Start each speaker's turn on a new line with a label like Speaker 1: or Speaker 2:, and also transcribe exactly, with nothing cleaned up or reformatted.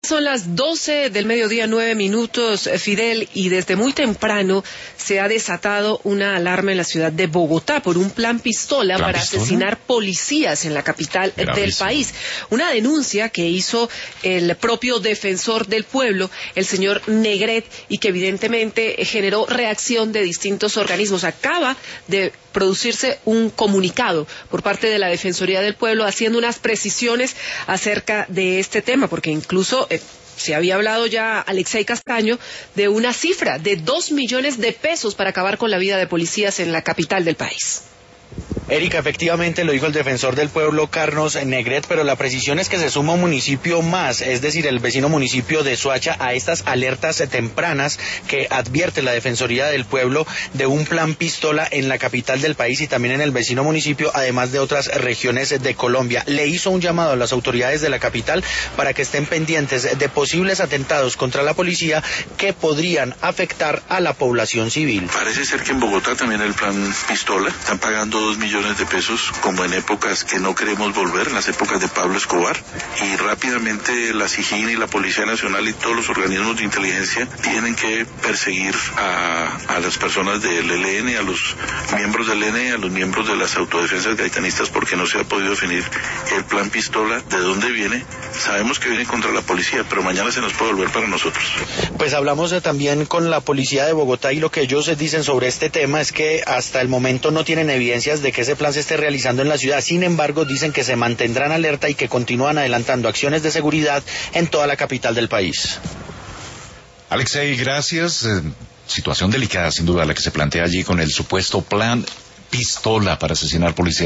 Speaker 1: Son las doce del mediodía, nueve minutos, Fidel, y desde muy temprano se ha desatado una alarma en la ciudad de Bogotá por un plan pistola
Speaker 2: ¿Plan
Speaker 1: para
Speaker 2: pistola?
Speaker 1: asesinar policías en la capital
Speaker 2: Gravísimo.
Speaker 1: del país. Una denuncia que hizo el propio defensor del pueblo, el señor Negret, y que evidentemente generó reacción de distintos organismos. Acaba de producirse un comunicado por parte de la Defensoría del Pueblo haciendo unas precisiones acerca de este tema, porque incluso eh, se había hablado ya, Alexei Castaño, de una cifra de dos millones de pesos para acabar con la vida de policías en la capital del país.
Speaker 3: Erika, efectivamente lo dijo el defensor del pueblo, Carlos Negret, pero la precisión es que se suma un municipio más, es decir, el vecino municipio de Soacha, a estas alertas tempranas que advierte la Defensoría del Pueblo de un plan pistola en la capital del país y también en el vecino municipio, además de otras regiones de Colombia. Le hizo un llamado a las autoridades de la capital para que estén pendientes de posibles atentados contra la policía que podrían afectar a la población civil.
Speaker 4: Parece ser que en Bogotá también el plan pistola, están pagando dos millones de pesos, como en épocas que no queremos volver, en las épocas de Pablo Escobar, y rápidamente la SIJIN y la Policía Nacional y todos los organismos de inteligencia tienen que perseguir a, a las personas del E L N, a los miembros del E L N, a los miembros de las autodefensas gaitanistas, porque no se ha podido definir el plan pistola, de dónde viene. Sabemos que viene contra la policía, pero mañana se nos puede volver para nosotros.
Speaker 3: Pues hablamos eh, también con la policía de Bogotá y lo que ellos eh, dicen sobre este tema es que hasta el momento no tienen evidencias de que ese plan se esté realizando en la ciudad. Sin embargo, dicen que se mantendrán alerta y que continúan adelantando acciones de seguridad en toda la capital del país.
Speaker 2: Alexei, gracias. Eh, situación delicada, sin duda, la que se plantea allí con el supuesto plan pistola para asesinar policías.